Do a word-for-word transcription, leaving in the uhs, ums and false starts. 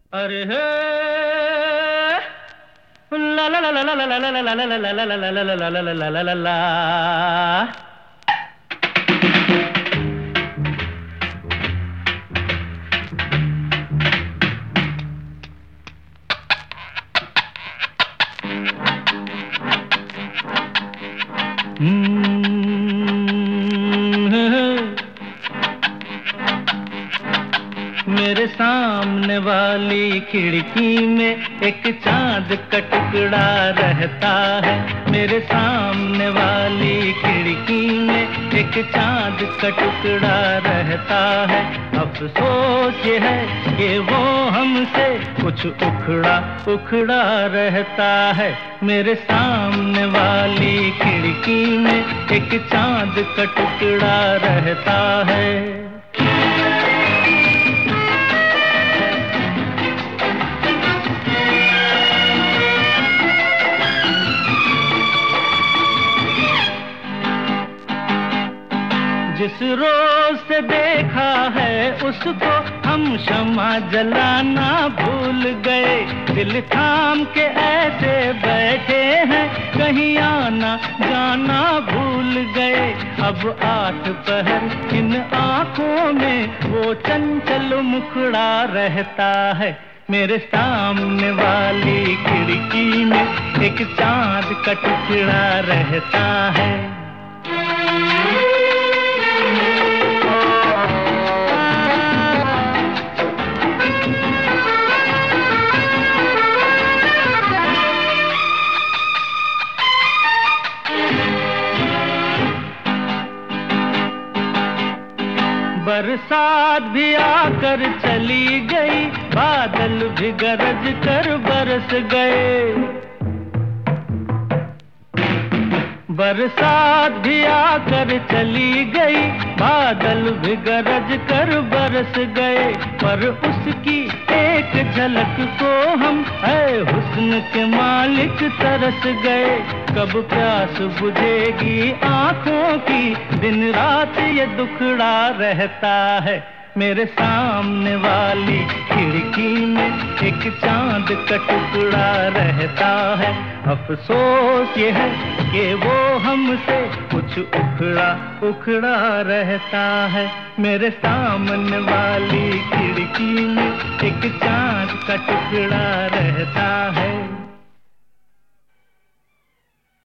अरे हे ला ला ला ला ला ला ला ला ला ला ला ला ला ला ला ला ला। मेरे सामने वाली खिड़की में एक चांद का टुकड़ा रहता है। मेरे सामने वाली खिड़की में एक चांद का टुकड़ा रहता है। अफसोस ये है कि वो हमसे कुछ उखड़ा उखड़ा रहता है। मेरे सामने वाली खिड़की में एक चांद का टुकड़ा रहता है। जिस रोज से देखा है उसको हम शम्मा जलाना भूल गए। दिल थाम के ऐसे बैठे हैं कहीं आना जाना भूल गए। अब आठ पहर इन आँखों में वो चंचल मुखड़ा रहता है। मेरे सामने वाली खिड़की में एक चांद का टुकड़ा रहता है। बरसात भी आकर चली गई, बादल भी गरज कर बरस गए। बरसात भी आकर चली गई, बादल भी गरज कर बरस गए। पर उसकी एक झलक को हम है हुस्न के मालिक तरस गए। कब प्यास बुझेगी आँखों की, दिन रात ये दुखड़ा रहता है। मेरे सामने वाली खिड़की में एक चांद का टुकड़ा रहता है। अफसोस ये है कि वो हमसे कुछ उखड़ा उखड़ा रहता है। मेरे सामने वाली खिड़की में एक चांद का टुकड़ा रहता है।